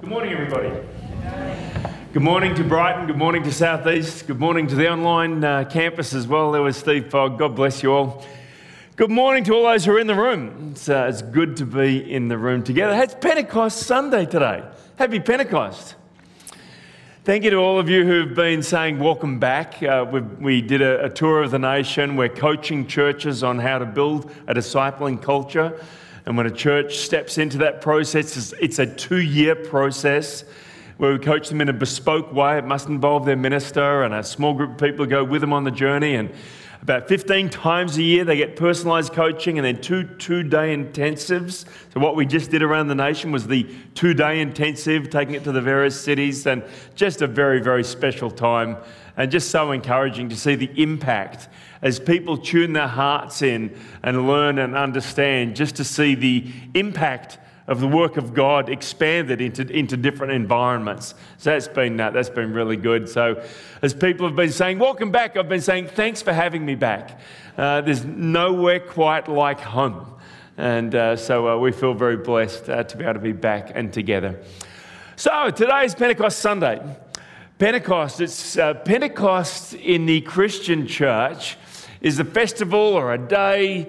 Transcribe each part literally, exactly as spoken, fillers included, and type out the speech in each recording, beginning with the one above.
Good morning, everybody. Good morning to Brighton. Good morning to Southeast. Good morning to the online uh, campus as well. There was Steve Fogg. God bless you all. Good morning to all those who are in the room. It's, uh, it's good to be in the room together. It's Pentecost Sunday today. Happy Pentecost. Thank you to all of you who've been saying welcome back. Uh, we, we did a, a tour of the nation. We're coaching churches on how to build a discipling culture. And when a church steps into that process, it's, it's a two-year process where we coach them in a bespoke way. It must involve their minister and a small group of people who go with them on the journey. And about fifteen times a year, they get personalised coaching and then two two-day intensives. So what we just did around the nation was the two-day intensive, taking it to the various cities, and just a very, very special time and just so encouraging to see the impact as people tune their hearts in and learn and understand, just to see the impact of the work of God expanded into, into different environments. So that's been uh, that's been really good. So as people have been saying, welcome back, I've been saying, thanks for having me back. Uh, there's nowhere quite like home. And uh, so uh, we feel very blessed uh, to be able to be back and together. So today is Pentecost Sunday. Pentecost, it's uh, Pentecost in the Christian church is a festival or a day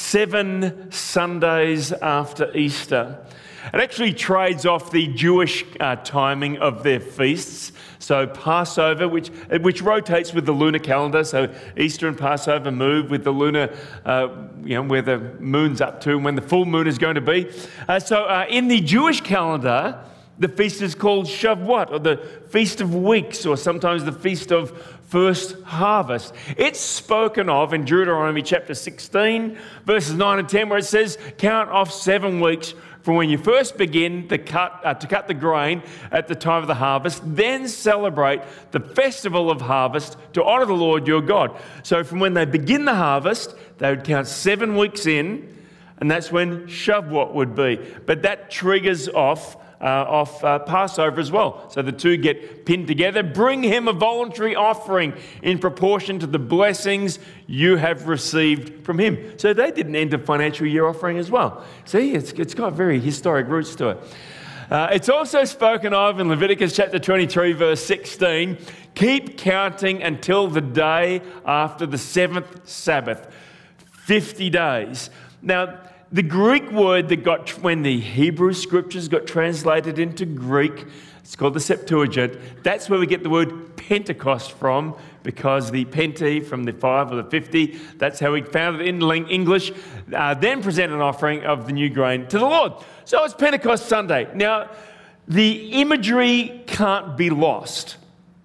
seven Sundays after Easter. It actually trades off the Jewish uh, timing of their feasts. So Passover, which which rotates with the lunar calendar. So Easter and Passover move with the lunar, uh, you know, where the moon's up to and when the full moon is going to be. Uh, so uh, in the Jewish calendar, the feast is called Shavuot, or the Feast of Weeks, or sometimes the Feast of First Harvest. It's spoken of in Deuteronomy chapter sixteen, verses nine and ten, where it says, count off seven weeks from when you first begin the cut, uh, to cut the grain at the time of the harvest, then celebrate the festival of harvest to honour the Lord your God. So from when they begin the harvest, they would count seven weeks in, and that's when Shavuot would be. But that triggers off Uh, off uh, Passover as well. So the two get pinned together. Bring him a voluntary offering in proportion to the blessings you have received from him. So they did an end of financial year offering as well. See, it's, it's got very historic roots to it. Uh, it's also spoken of in Leviticus chapter twenty-three, verse sixteen. Keep counting until the day after the seventh Sabbath, fifty days. Now, the Greek word that got, when the Hebrew scriptures got translated into Greek, it's called the Septuagint. That's where we get the word Pentecost from, because the Pente from the five or the fifty, that's how we found it in English, uh, then present an offering of the new grain to the Lord. So it's Pentecost Sunday. Now, the imagery can't be lost.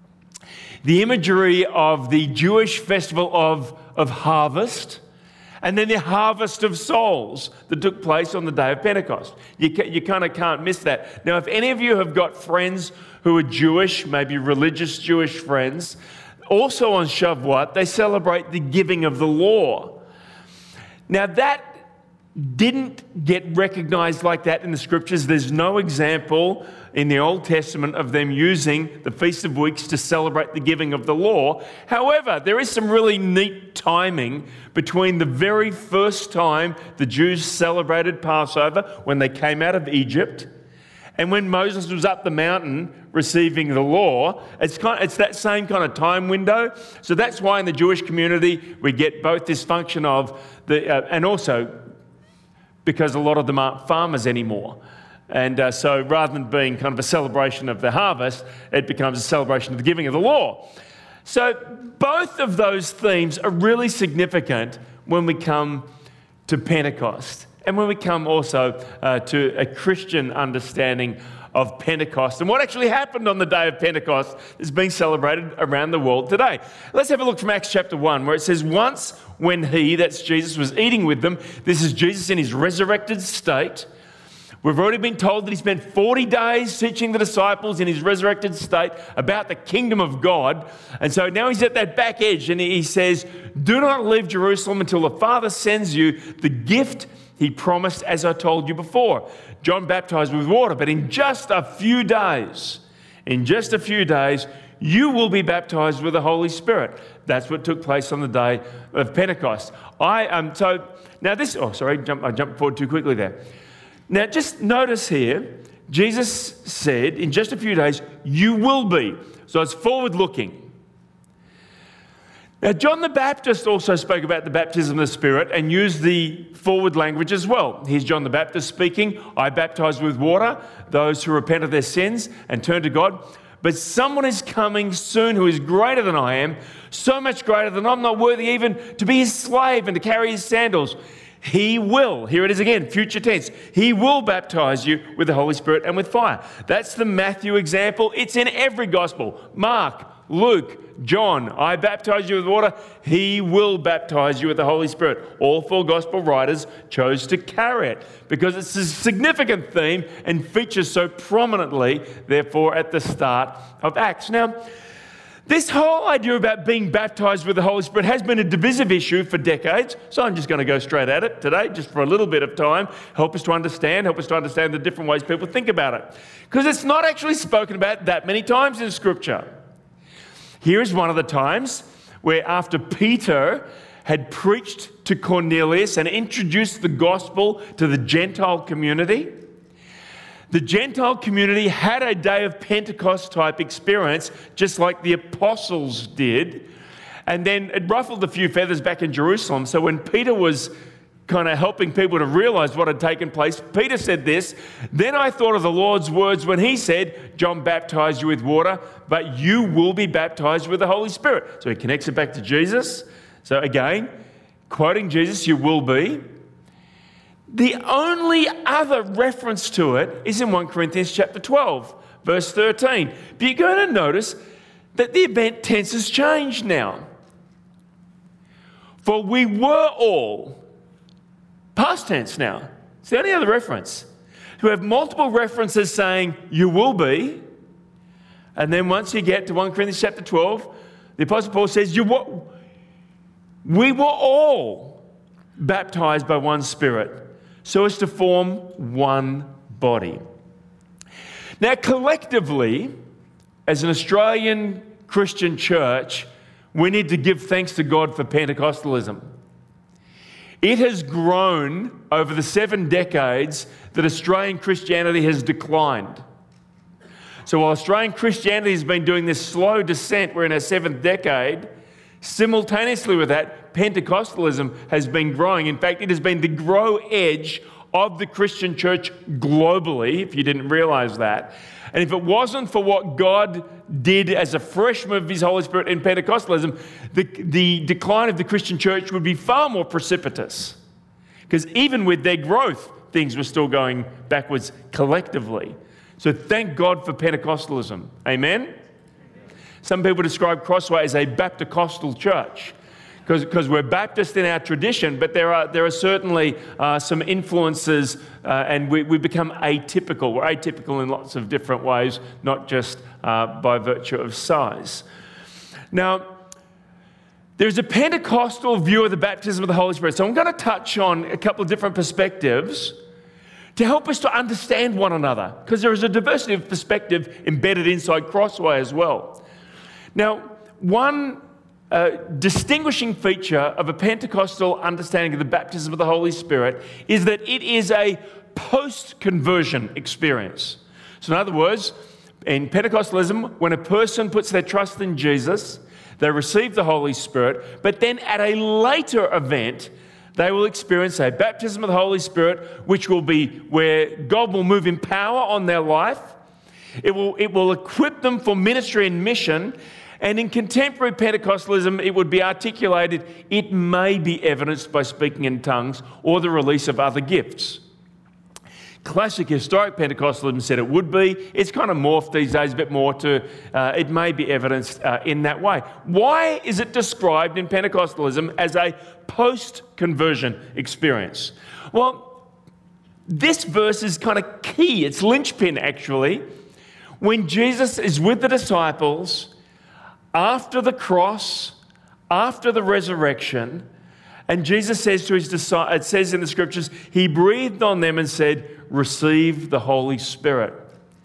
The imagery of the Jewish festival of, of harvest, and then the harvest of souls that took place on the day of Pentecost. You, you kind of can't miss that. Now, if any of you have got friends who are Jewish, maybe religious Jewish friends, also on Shavuot, they celebrate the giving of the law. Now, that didn't get recognized like that in the scriptures. There's no example in the Old Testament of them using the Feast of Weeks to celebrate the giving of the law. However, there is some really neat timing between the very first time the Jews celebrated Passover, when they came out of Egypt, and when Moses was up the mountain receiving the law. It's kind of, it's that same kind of time window. So that's why in the Jewish community we get both this function of the, uh, and also because a lot of them aren't farmers anymore. And uh, so rather than being kind of a celebration of the harvest, it becomes a celebration of the giving of the law. So both of those themes are really significant when we come to Pentecost, and when we come also uh, to a Christian understanding of Pentecost and what actually happened on the day of Pentecost is being celebrated around the world today. Let's have a look from Acts chapter one, where it says, once when he, that's Jesus, was eating with them, this is Jesus in his resurrected state. We've already been told that he spent forty days teaching the disciples in his resurrected state about the kingdom of God. And so now he's at that back edge, and he says, do not leave Jerusalem until the Father sends you the gift he promised, as I told you before. John baptized with water, but in just a few days, in just a few days, you will be baptized with the Holy Spirit. That's what took place on the day of Pentecost. I um so now this. Oh, sorry, jump, I jumped forward too quickly there. Now, just notice here, Jesus said, in just a few days, you will be. So it's forward-looking. Now, John the Baptist also spoke about the baptism of the Spirit and used the forward language as well. Here's John the Baptist speaking, I baptize with water those who repent of their sins and turn to God. But someone is coming soon who is greater than I am, so much greater than I'm not worthy even to be his slave and to carry his sandals. He will, here it is again, future tense, he will baptize you with the Holy Spirit and with fire. That's the Matthew example. It's in every gospel. Mark, Luke, John, I baptize you with water. He will baptize you with the Holy Spirit. All four gospel writers chose to carry it because it's a significant theme and features so prominently, therefore, at the start of Acts. Now, this whole idea about being baptized with the Holy Spirit has been a divisive issue for decades, so I'm just going to go straight at it today, just for a little bit of time, help us to understand, help us to understand the different ways people think about it. Because it's not actually spoken about that many times in Scripture. Here's one of the times where after Peter had preached to Cornelius and introduced the gospel to the Gentile community, the Gentile community had a day of Pentecost type experience, just like the apostles did. And then it ruffled a few feathers back in Jerusalem. So when Peter was kind of helping people to realize what had taken place, Peter said this, then I thought of the Lord's words when he said, John baptized you with water, but you will be baptized with the Holy Spirit. So he connects it back to Jesus. So again, quoting Jesus, you will be. The only other reference to it is in First Corinthians chapter twelve, verse thirteen. But you're going to notice that the event tense has changed now. For we were all, past tense now. It's the only other reference. We have multiple references saying you will be. And then once you get to First Corinthians chapter twelve, the Apostle Paul says, you were, we were all baptized by one Spirit, so as to form one body. Now, collectively, as an Australian Christian church, we need to give thanks to God for Pentecostalism. It has grown over the seven decades that Australian Christianity has declined. So while Australian Christianity has been doing this slow descent, we're in our seventh decade, simultaneously with that, Pentecostalism has been growing. In fact, it has been the grow edge of the Christian church globally, if you didn't realize that. And if it wasn't for what God did as a fresh move of His Holy Spirit in Pentecostalism, the, the decline of the Christian church would be far more precipitous. Because even with their growth, things were still going backwards collectively. So thank God for Pentecostalism. Amen? Some people describe Crossway as a Baptist-costal church because we're Baptist in our tradition, but there are there are certainly uh, some influences uh, and we, we become atypical. We're atypical in lots of different ways, not just uh, by virtue of size. Now, there's a Pentecostal view of the baptism of the Holy Spirit. So I'm going to touch on a couple of different perspectives to help us to understand one another, because there is a diversity of perspective embedded inside Crossway as well. Now, one uh, distinguishing feature of a Pentecostal understanding of the baptism of the Holy Spirit is that it is a post-conversion experience. So in other words, in Pentecostalism, when a person puts their trust in Jesus, they receive the Holy Spirit, but then at a later event, they will experience a baptism of the Holy Spirit, which will be where God will move in power on their life. It will, it will equip them for ministry and mission. And in contemporary Pentecostalism, it would be articulated, it may be evidenced by speaking in tongues or the release of other gifts. Classic historic Pentecostalism said it would be. It's kind of morphed these days a bit more to uh, it may be evidenced uh, in that way. Why is it described in Pentecostalism as a post-conversion experience? Well, this verse is kind of key. It's linchpin, actually. When Jesus is with the disciples after the cross, after the resurrection, and Jesus says to his disciples, it says in the scriptures, he breathed on them and said, receive the Holy Spirit.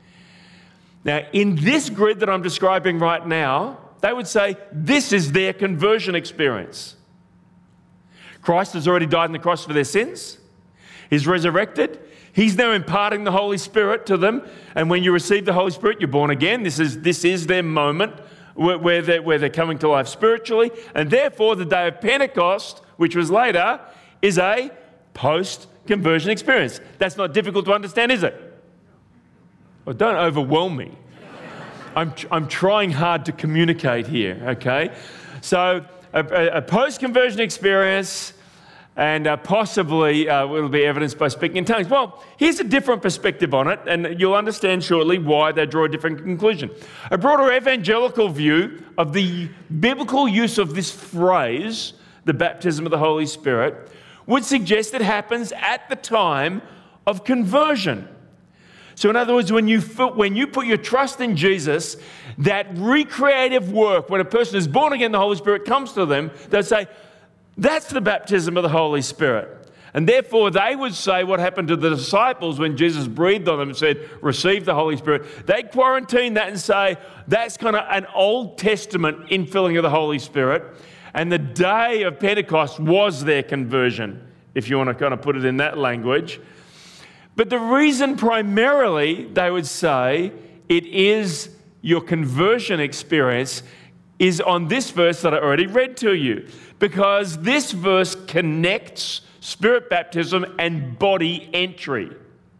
Now, in this grid that I'm describing right now, they would say this is their conversion experience. Christ has already died on the cross for their sins. He's resurrected. He's now imparting the Holy Spirit to them. And when you receive the Holy Spirit, you're born again. This is, this is their moment where, where, they're, where they're coming to life spiritually. And therefore, the day of Pentecost, which was later, is a post-conversion experience. That's not difficult to understand, is it? Well, don't overwhelm me. I'm, I'm trying hard to communicate here, okay? So a, a, a post-conversion experience, and uh, possibly uh, it'll be evidenced by speaking in tongues. Well, here's a different perspective on it, and you'll understand shortly why they draw a different conclusion. A broader evangelical view of the biblical use of this phrase, the baptism of the Holy Spirit, would suggest it happens at the time of conversion. So in other words, when you, when you put your trust in Jesus, that recreative work, when a person is born again, the Holy Spirit comes to them, they'll say, that's the baptism of the Holy Spirit. And therefore, they would say what happened to the disciples when Jesus breathed on them and said, receive the Holy Spirit. They'd quarantine that and say, that's kind of an Old Testament infilling of the Holy Spirit. And the day of Pentecost was their conversion, if you want to kind of put it in that language. But the reason primarily they would say it is your conversion experience is on this verse that I already read to you. Because this verse connects spirit baptism and body entry.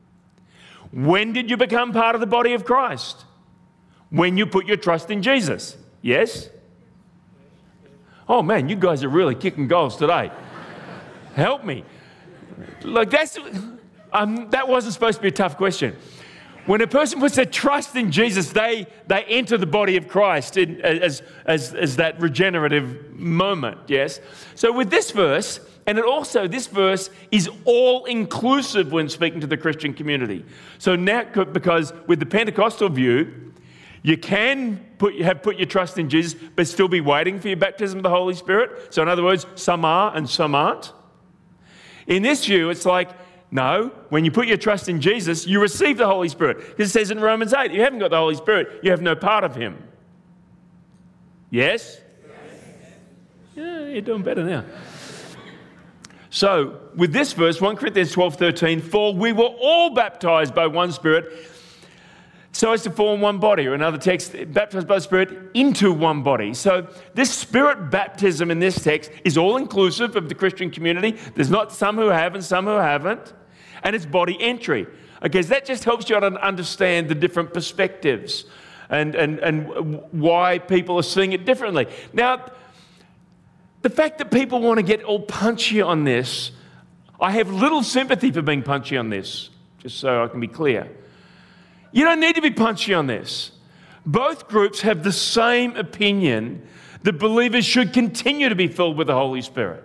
When did you become part of the body of Christ? When you put your trust in Jesus. Yes? Oh man, you guys are really kicking goals today. Help me. Like that's... Um, that wasn't supposed to be a tough question. When a person puts their trust in Jesus, they, they enter the body of Christ in, as, as, as that regenerative moment, yes? So with this verse, and it also, this verse is all-inclusive when speaking to the Christian community. So now, because with the Pentecostal view, you can put, have put your trust in Jesus, but still be waiting for your baptism of the Holy Spirit. So in other words, some are and some aren't. In this view, it's like, no, when you put your trust in Jesus, you receive the Holy Spirit. Because it says in Romans eight, you haven't got the Holy Spirit, you have no part of him. Yes? Yes. Yeah, you're doing better now. So, with this verse, First Corinthians twelve thirteen, for we were all baptized by one Spirit, so as to form one body. Or another text, baptized by the Spirit into one body. So this Spirit baptism in this text is all-inclusive of the Christian community. There's not some who have and some who haven't. And it's body entry. Okay, so that just helps you to understand the different perspectives and, and, and why people are seeing it differently. Now, the fact that people want to get all punchy on this, I have little sympathy for being punchy on this, just so I can be clear. You don't need to be punchy on this. Both groups have the same opinion that believers should continue to be filled with the Holy Spirit.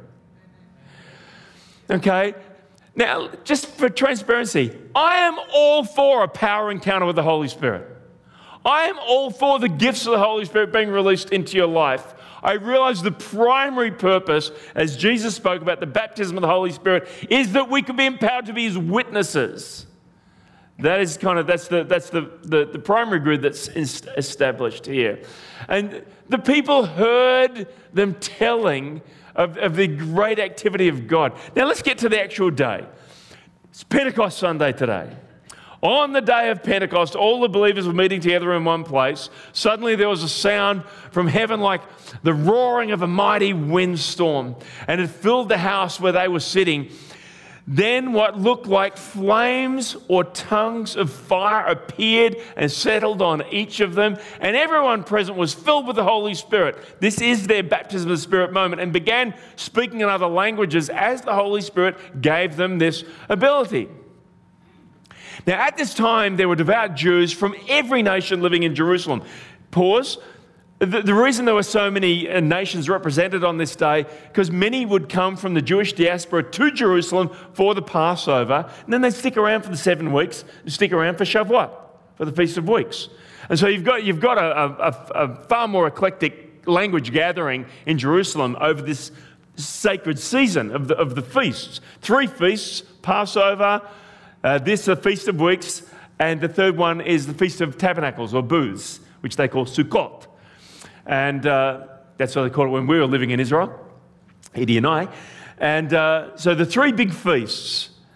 Okay? Now, just for transparency, I am all for a power encounter with the Holy Spirit. I am all for the gifts of the Holy Spirit being released into your life. I realize the primary purpose, as Jesus spoke about the baptism of the Holy Spirit, is that we can be empowered to be his witnesses. That is kind of, that's the that's the, the, the primary grid that's established here. And the people heard them telling of, of the great activity of God. Now let's get to the actual day. It's Pentecost Sunday today. On the day of Pentecost, all the believers were meeting together in one place. Suddenly there was a sound from heaven like the roaring of a mighty windstorm, and it filled the house where they were sitting. Then what looked like flames or tongues of fire appeared and settled on each of them, and everyone present was filled with the Holy Spirit. This is their baptism of the Spirit moment, and began speaking in other languages as the Holy Spirit gave them this ability. Now, at this time, there were devout Jews from every nation living in Jerusalem. Pause. The, the reason there were so many uh, nations represented on this day, because many would come from the Jewish diaspora to Jerusalem for the Passover, and then they'd stick around for the seven weeks, and stick around for Shavuot, for the Feast of Weeks. And so you've got, you've got a, a, a far more eclectic language gathering in Jerusalem over this sacred season of the, of the feasts. Three feasts, Passover, uh, this the Feast of Weeks, and the third one is the Feast of Tabernacles, or Booths, which they call Sukkot. And uh, that's what they called it when we were living in Israel, Eddie and I. And uh, so the three big feasts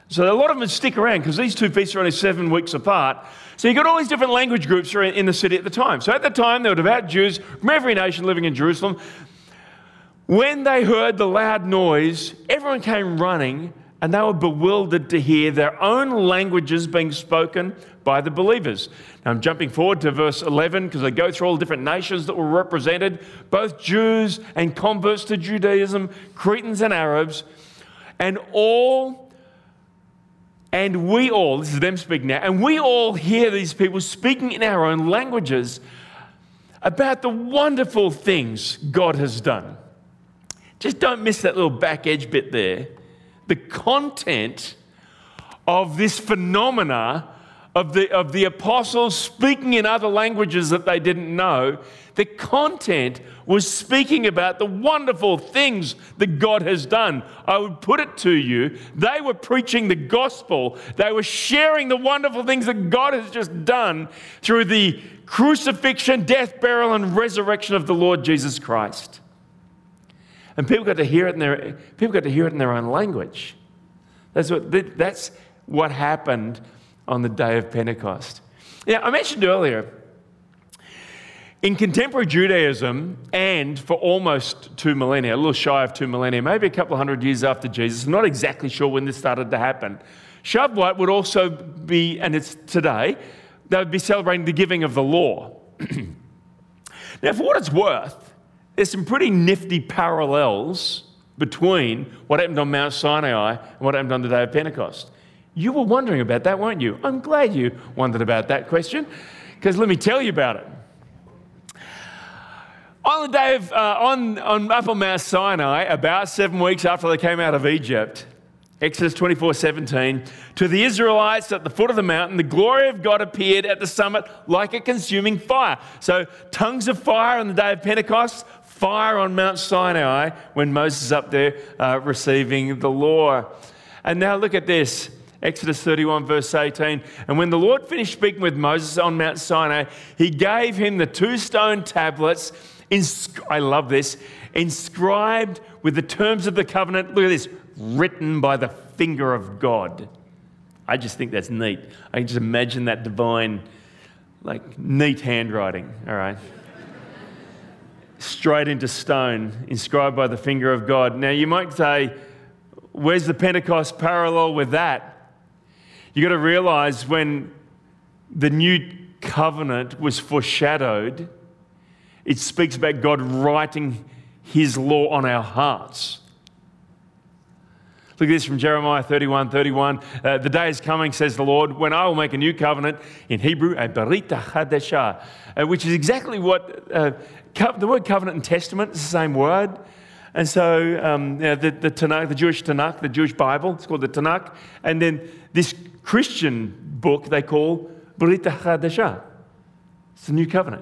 So a lot of them stick around because these two feasts are only seven weeks apart. So you've got all these different language groups in the city at the time. So at the time, there were devout Jews from every nation living in Jerusalem. When they heard the loud noise, everyone came running, and they were bewildered to hear their own languages being spoken by the believers. Now I'm jumping forward to verse eleven because they go through all the different nations that were represented, both Jews and converts to Judaism, Cretans and Arabs, and all, and we all, this is them speaking now, and we all hear these people speaking in our own languages about the wonderful things God has done. Just don't miss that little back edge bit there. The content of this phenomena of the, of the apostles speaking in other languages that they didn't know, the content was speaking about the wonderful things that God has done. I would put it to you, they were preaching the gospel. They were sharing the wonderful things that God has just done through the crucifixion, death, burial, and resurrection of the Lord Jesus Christ. And people got to hear it in their people got to hear it in their own language. That's what that's what happened on the day of Pentecost. Now, I mentioned earlier, in contemporary Judaism, and for almost two millennia, a little shy of two millennia, maybe a couple of hundred years after Jesus, I'm not exactly sure when this started to happen, Shavuot would also be, and it's today, they would be celebrating the giving of the law. Now, for what it's worth, there's some pretty nifty parallels between what happened on Mount Sinai and what happened on the day of Pentecost. You were wondering about that, weren't you? I'm glad you wondered about that question, because let me tell you about it. On the day of, uh, on, on up on Mount Sinai, about seven weeks after they came out of Egypt, Exodus twenty-four seventeen, to the Israelites at the foot of the mountain, the glory of God appeared at the summit like a consuming fire. So tongues of fire on the day of Pentecost, fire on Mount Sinai when Moses is up there uh, receiving the law. And now look at this. Exodus thirty-one, verse eighteen. And when the Lord finished speaking with Moses on Mount Sinai, he gave him the two stone tablets, insc- I love this, inscribed with the terms of the covenant. Look at this, written by the finger of God. I just think that's neat. I can just imagine that divine, like, neat handwriting, all right? Straight into stone, inscribed by the finger of God. Now, you might say, where's the Pentecost parallel with that? You've got to realize when the new covenant was foreshadowed, it speaks about God writing his law on our hearts. Look at this from Jeremiah thirty-one thirty-one. Uh, the day is coming, says the Lord, when I will make a new covenant, in Hebrew, a Berita Chadashah, uh, which is exactly what uh, co- the word covenant and testament is the same word. And so um, you know, the, the Tanakh, the Jewish Tanakh, the Jewish Bible, it's called the Tanakh. And then this Christian book they call Berita Chadashah. It's the new covenant.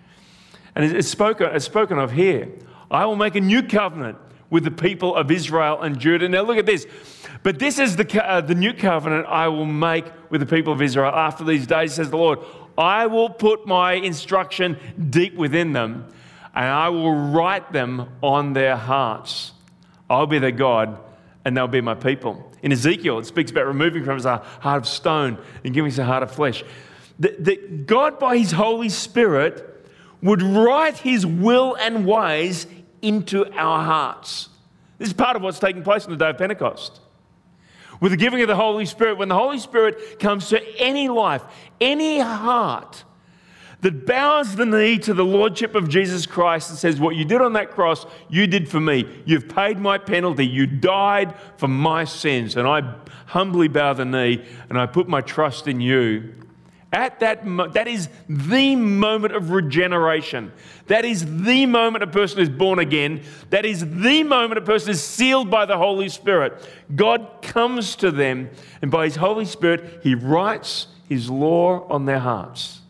And it's spoken, it's spoken of here. I will make a new covenant with the people of Israel and Judah. Now look at this. But this is the, uh, the new covenant I will make with the people of Israel after these days, says the Lord. I will put my instruction deep within them, and I will write them on their hearts. I'll be their God, and they'll be my people. In Ezekiel, it speaks about removing from us a heart of stone and giving us a heart of flesh. That God, by his Holy Spirit, would write his will and ways into our hearts. This is part of what's taking place on the day of Pentecost. With the giving of the Holy Spirit, when the Holy Spirit comes to any life, any heart that bows the knee to the Lordship of Jesus Christ and says, what you did on that cross, you did for me. You've paid my penalty. You died for my sins. And I humbly bow the knee and I put my trust in you. At that, mo- that is the moment of regeneration. That is the moment a person is born again. That is the moment a person is sealed by the Holy Spirit. God comes to them, and by his Holy Spirit, he writes his law on their hearts.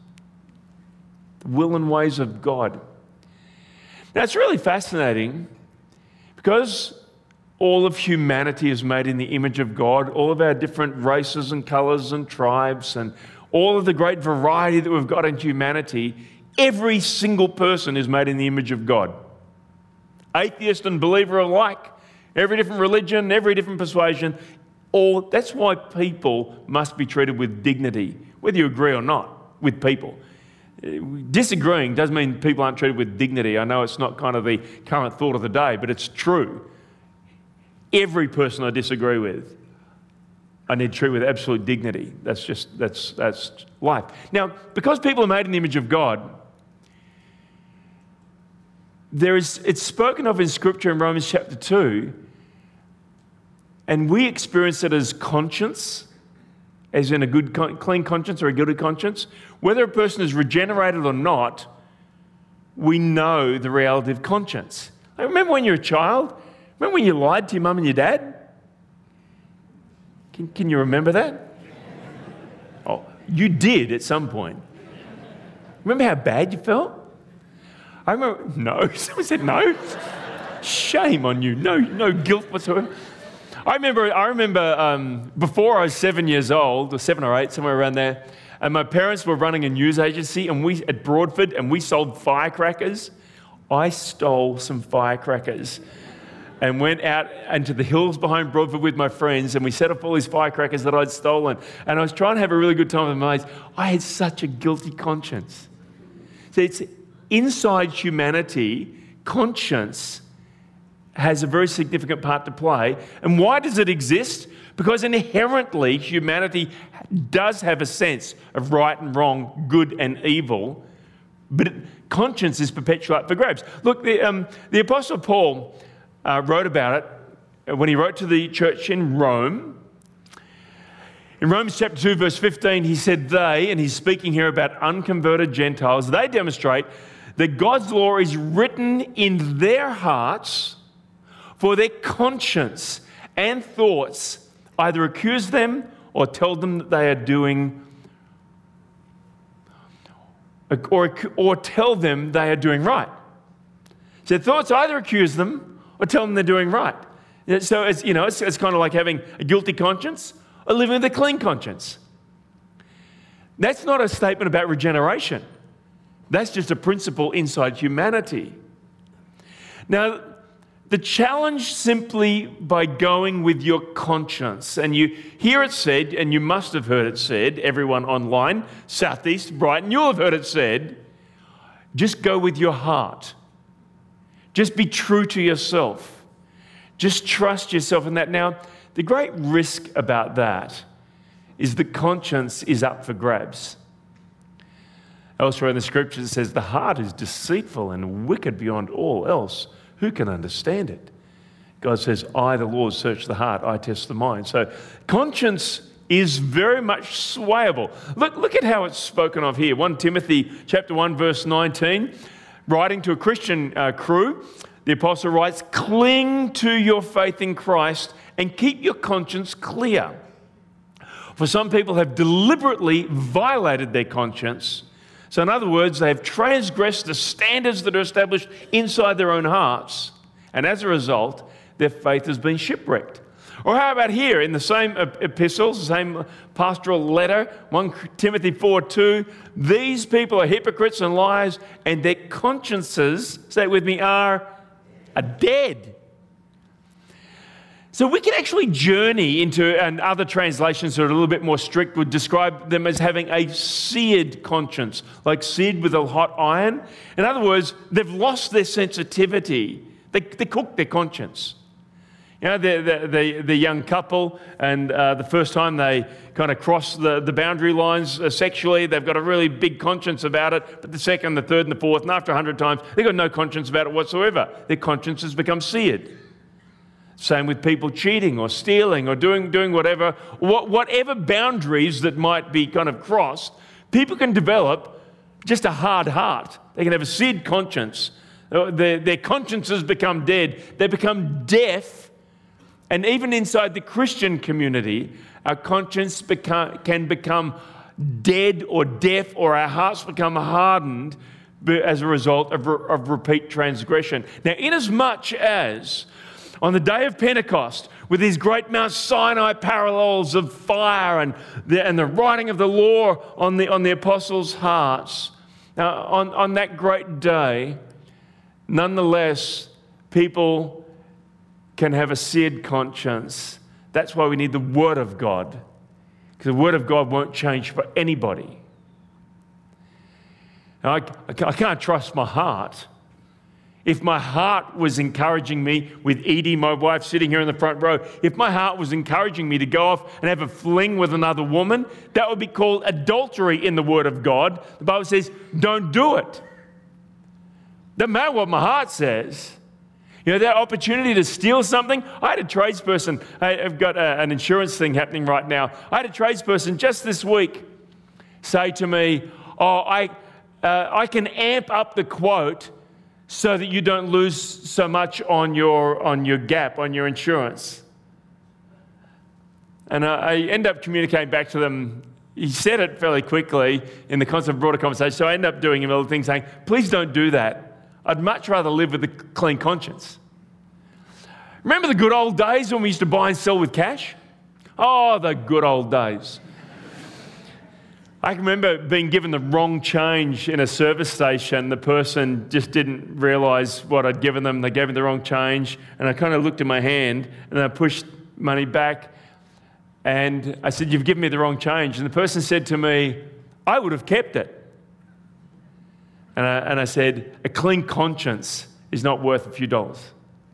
The will and ways of God. Now, it's really fascinating because all of humanity is made in the image of God. All of our different races and colours and tribes and all of the great variety that we've got in humanity, every single person is made in the image of God. Atheist and believer alike, every different religion, every different persuasion, Or that's why people must be treated with dignity, whether you agree or not with people. Disagreeing doesn't mean people aren't treated with dignity. I know it's not kind of the current thought of the day, but it's true. Every person I disagree with, I need to treat with absolute dignity. That's just, that's, that's life. Now, because people are made in the image of God, there is, it's spoken of in Scripture in Romans chapter two, and we experience it as conscience, as in a good, clean conscience or a guilty conscience. Whether a person is regenerated or not, we know the reality of conscience. Like, remember when you were a child? Remember when you lied to your mum and your dad? Can, can you remember that? Oh, you did at some point. Remember how bad you felt? I remember, no, someone said no. Shame on you, no, no guilt whatsoever. I remember, I remember um, before I was seven years old, or seven or eight, somewhere around there, and my parents were running a news agency and we at Broadford, and we sold firecrackers. I stole some firecrackers and went out into the hills behind Broadford with my friends, and we set off all these firecrackers that I'd stolen. And I was trying to have a really good time with my mates. I had such a guilty conscience. So it's inside humanity, conscience has a very significant part to play. And why does it exist? Because inherently humanity does have a sense of right and wrong, good and evil, but it, conscience is perpetually up for grabs. Look, the, um, the Apostle Paul uh, wrote about it when he wrote to the church in Rome. In Romans chapter two, verse fifteen, he said they, and he's speaking here about unconverted Gentiles, they demonstrate that God's law is written in their hearts, for their conscience and thoughts either accuse them or tell them that they are doing, or, or tell them they are doing right. So thoughts either accuse them or tell them they're doing right. So it's, you know, it's, it's kind of like having a guilty conscience or living with a clean conscience. That's not a statement about regeneration. That's just a principle inside humanity. Now, the challenge simply by going with your conscience, and you hear it said, and you must have heard it said, everyone online, Southeast, Brighton, you'll have heard it said, just go with your heart. Just be true to yourself. Just trust yourself in that. Now, the great risk about that is the conscience is up for grabs. Elsewhere in the Scriptures it says, the heart is deceitful and wicked beyond all else. Who can understand it? God says, I, the Lord, search the heart, I test the mind. So conscience is very much swayable. Look, look at how it's spoken of here. First Timothy chapter one, verse nineteen, writing to a Christian uh, crew, the apostle writes, cling to your faith in Christ and keep your conscience clear. For some people have deliberately violated their conscience. So in other words, they have transgressed the standards that are established inside their own hearts, and as a result, their faith has been shipwrecked. Or how about here in the same epistles, the same pastoral letter, First Timothy four two, these people are hypocrites and liars, and their consciences, say it with me, are, are dead. So we can actually journey into, and other translations that are a little bit more strict would describe them as having a seared conscience, like seared with a hot iron. In other words, they've lost their sensitivity. They, they cook their conscience. You know, the, the, the, the young couple, and uh, the first time they kind of cross the, the boundary lines uh, sexually, they've got a really big conscience about it. But the second, the third, and the fourth, and after a hundred times, they've got no conscience about it whatsoever. Their conscience has become seared. Same with people cheating or stealing or doing, doing whatever, whatever boundaries that might be kind of crossed, people can develop just a hard heart. They can have a seared conscience. Their, their consciences become dead. They become deaf. And even inside the Christian community, our conscience become, can become dead or deaf, or our hearts become hardened as a result of, of repeat transgression. Now, inasmuch as on the day of Pentecost, with these great Mount Sinai parallels of fire and the, and the writing of the law on the, on the apostles' hearts, uh, on, on that great day, nonetheless, people can have a seared conscience. That's why we need the Word of God, because the Word of God won't change for anybody. Now, I, I can't trust my heart. If my heart was encouraging me, with Edie, my wife, sitting here in the front row, if my heart was encouraging me to go off and have a fling with another woman, that would be called adultery in the Word of God. The Bible says, don't do it. Doesn't matter what my heart says. You know, that opportunity to steal something. I had a tradesperson, I've got a, an insurance thing happening right now. I had a tradesperson just this week say to me, oh, I, uh, I can amp up the quote so that you don't lose so much on your, on your gap, on your insurance. And I, I end up communicating back to them. He said it fairly quickly in the concept of broader conversation, so I end up doing a little thing saying, please don't do that. I'd much rather live with a clean conscience. Remember the good old days when we used to buy and sell with cash? Oh, the good old days. I can remember being given the wrong change in a service station. The person just didn't realise what I'd given them. They gave me the wrong change, and I kind of looked at my hand, and I pushed money back, and I said, you've given me the wrong change. And the person said to me, I would have kept it. And I, and I said, a clean conscience is not worth a few dollars.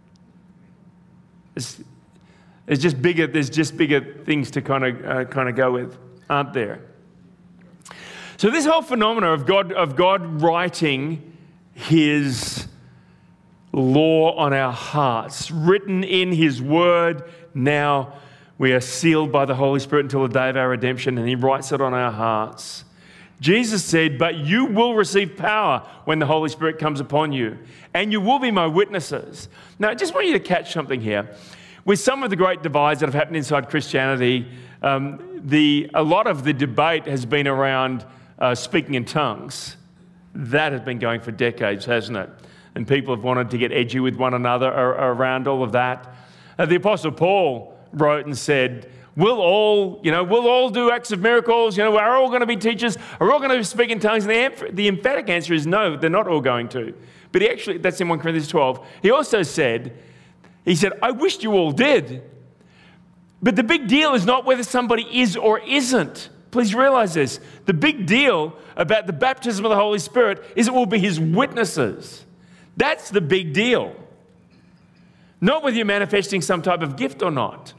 It's, it's just bigger. There's just bigger things to kind of uh, kind of go with, aren't there? So this whole phenomena of God of God writing His law on our hearts, written in His Word. Now we are sealed by the Holy Spirit until the day of our redemption, and He writes it on our hearts. Jesus said, but you will receive power when the Holy Spirit comes upon you, and you will be my witnesses. Now, I just want you to catch something here. With some of the great divides that have happened inside Christianity, um, the a lot of the debate has been around uh, speaking in tongues. That has been going for decades, hasn't it? And people have wanted to get edgy with one another ar- around all of that. Uh, the Apostle Paul wrote and said, We'll all, you know, we'll all do acts of miracles. You know, we're all going to be teachers. We're all going to speak in tongues. And the, the emphatic answer is no, they're not all going to. But he actually, that's in First Corinthians twelve. He also said, he said, I wished you all did. But the big deal is not whether somebody is or isn't. Please realize this. The big deal about the baptism of the Holy Spirit is it will be His witnesses. That's the big deal. Not whether you're manifesting some type of gift or not.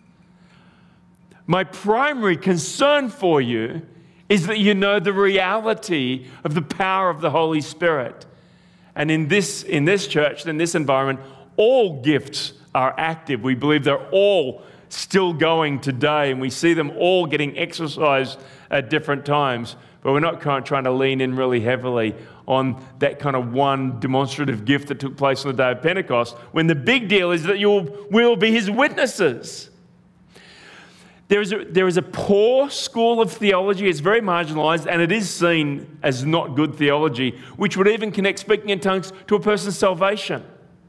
My primary concern for you is that you know the reality of the power of the Holy Spirit. And in this, in this church, in this environment, all gifts are active. We believe they're all still going today, and we see them all getting exercised at different times. But we're not kind of trying to lean in really heavily on that kind of one demonstrative gift that took place on the day of Pentecost, when the big deal is that you will, will be His witnesses. There is, a, there is a poor school of theology. It's very marginalised, and it is seen as not good theology, which would even connect speaking in tongues to a person's salvation.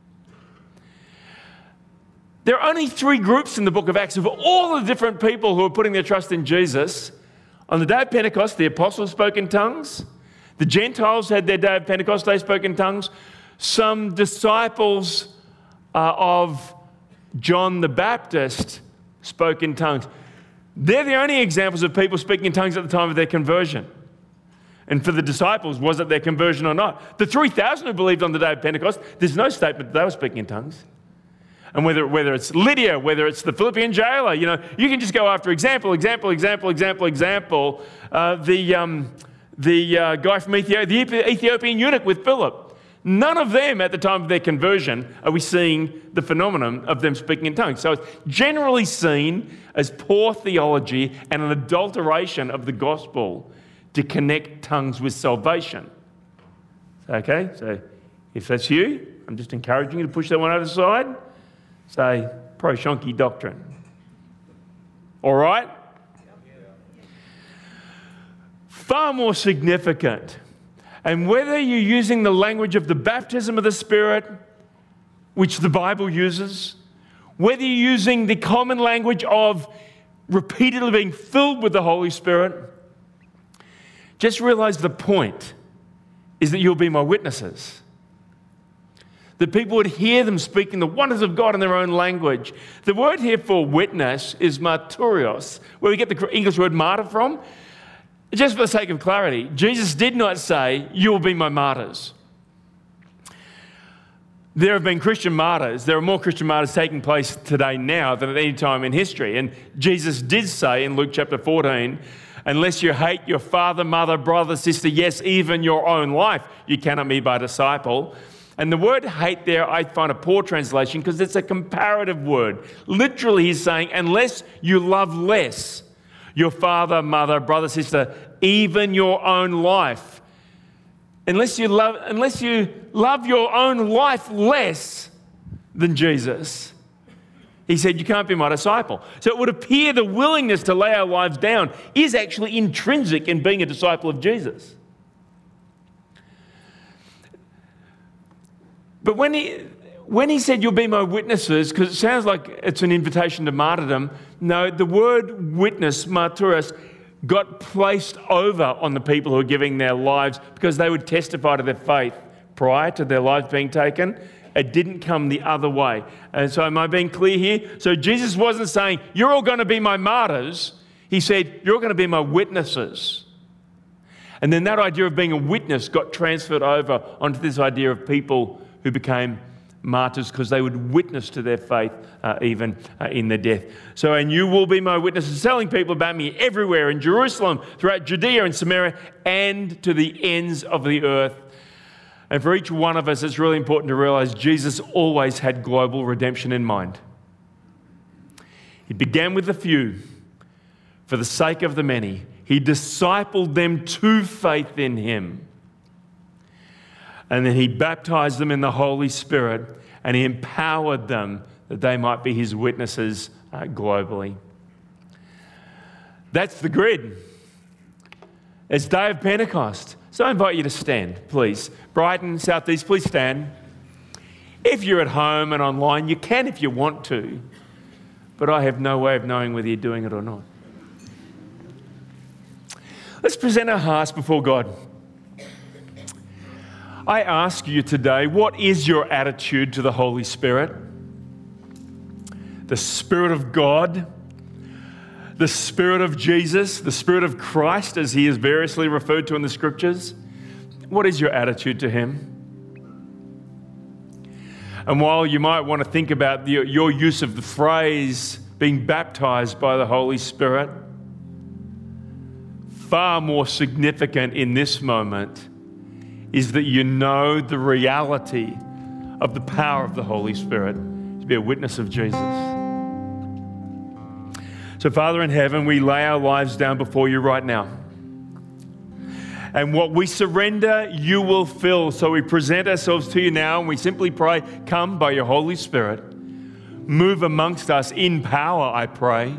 There are only three groups in the book of Acts of all the different people who are putting their trust in Jesus. On the day of Pentecost, the apostles spoke in tongues. The Gentiles had their day of Pentecost, they spoke in tongues. Some disciples uh, of John the Baptist spoke in tongues. They're the only examples of people speaking in tongues at the time of their conversion. And for the disciples, was it their conversion or not? The three thousand who believed on the day of Pentecost, there's no statement that they were speaking in tongues. And whether, whether it's Lydia, whether it's the Philippian jailer, you know, you can just go after example, example, example, example, example. Uh, the um, the uh, guy from Ethiopia, the Ethiopian eunuch with Philip. None of them at the time of their conversion are we seeing the phenomenon of them speaking in tongues. So it's generally seen as poor theology and an adulteration of the gospel to connect tongues with salvation. Okay, so if that's you, I'm just encouraging you to push that one over the side. Say, pro-shonky doctrine. All right? Far more significant. And whether you're using the language of the baptism of the Spirit, which the Bible uses, whether you're using the common language of repeatedly being filled with the Holy Spirit, just realize the point is that you'll be my witnesses. that people would hear them speaking the wonders of God in their own language. The word here for witness is martyrios, where we get the English word martyr from. Just for the sake of clarity, Jesus did not say, "You will be my martyrs." There have been Christian martyrs. There are more Christian martyrs taking place today now than at any time in history. And Jesus did say in Luke chapter fourteen, "Unless you hate your father, mother, brother, sister, yes, even your own life, you cannot be my disciple." And the word hate there, I find a poor translation because it's a comparative word. Literally, he's saying, unless you love less your father, mother, brother, sister, even your own life, unless you love, unless you love your own life less than Jesus, he said, you can't be my disciple. So it would appear the willingness to lay our lives down is actually intrinsic in being a disciple of Jesus. But when he, when he said, you'll be my witnesses, because it sounds like it's an invitation to martyrdom, no, the word witness, martyros, got placed over on the people who were giving their lives because they would testify to their faith prior to their lives being taken. It didn't come the other way. And so am I being clear here? So Jesus wasn't saying, you're all going to be my martyrs. He said, you're going to be my witnesses. And then that idea of being a witness got transferred over onto this idea of people who became martyrs because they would witness to their faith uh, even uh, in their death. So, and you will be my witnesses, telling people about me everywhere in Jerusalem, throughout Judea and Samaria, and to the ends of the earth. And for each one of us, it's really important to realize Jesus always had global redemption in mind. He began with the few for the sake of the many. He discipled them to faith in him. And then he baptized them in the Holy Spirit, and he empowered them that they might be his witnesses uh, globally. That's the grid. It's Day of Pentecost. So I invite you to stand, please. Brighton, Southeast, please stand. If you're at home and online, you can if you want to, but I have no way of knowing whether you're doing it or not. Let's present our hearts before God. I ask you today, what is your attitude to the Holy Spirit? The Spirit of God, the Spirit of Jesus, the Spirit of Christ, as he is variously referred to in the Scriptures. What is your attitude to him? And while you might want to think about the, your use of the phrase being baptized by the Holy Spirit, far more significant in this moment is that you know the reality of the power of the Holy Spirit to be a witness of Jesus. So, Father in heaven, we lay our lives down before you right now. And what we surrender, you will fill. So we present ourselves to you now and we simply pray, come by your Holy Spirit. Move amongst us in power, I pray.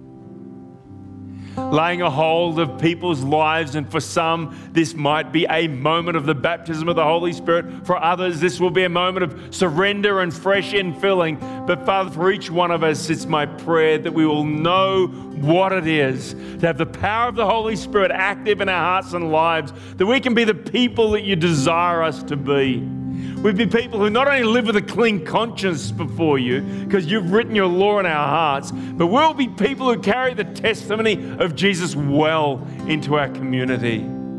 Laying a hold of people's lives, and for some, this might be a moment of the baptism of the Holy Spirit. For others, this will be a moment of surrender and fresh infilling. But Father, for each one of us, it's my prayer that we will know what it is to have the power of the Holy Spirit active in our hearts and lives, that we can be the people that you desire us to be. We'd be people who not only live with a clean conscience before you, because you've written your law in our hearts, but we'll be people who carry the testimony of Jesus well into our community.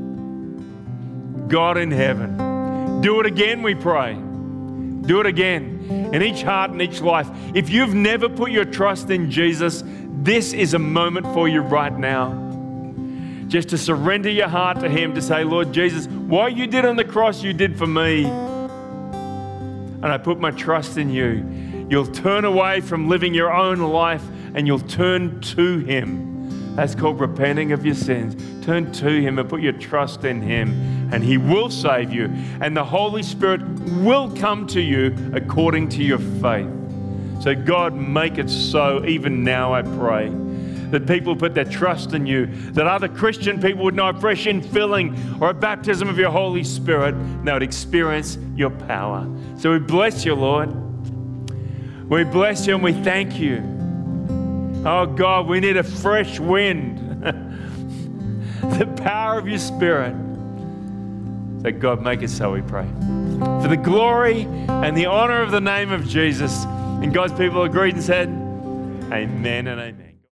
God in heaven, do it again, we pray. Do it again in each heart and each life. If you've never put your trust in Jesus, this is a moment for you right now. Just to surrender your heart to him, to say, Lord Jesus, what you did on the cross, you did for me. And I put my trust in you. You'll turn away from living your own life and you'll turn to him. That's called repenting of your sins. Turn to him and put your trust in him, and he will save you. And the Holy Spirit will come to you according to your faith. So God, make it so even now, I pray, that people put their trust in you, that other Christian people would know a fresh infilling or a baptism of your Holy Spirit, and they would experience your power. So we bless you, Lord. We bless you and we thank you. Oh God, we need a fresh wind, the power of your Spirit. That God make it so, we pray. For the glory and the honour of the name of Jesus. And God's people agreed and said, amen and amen.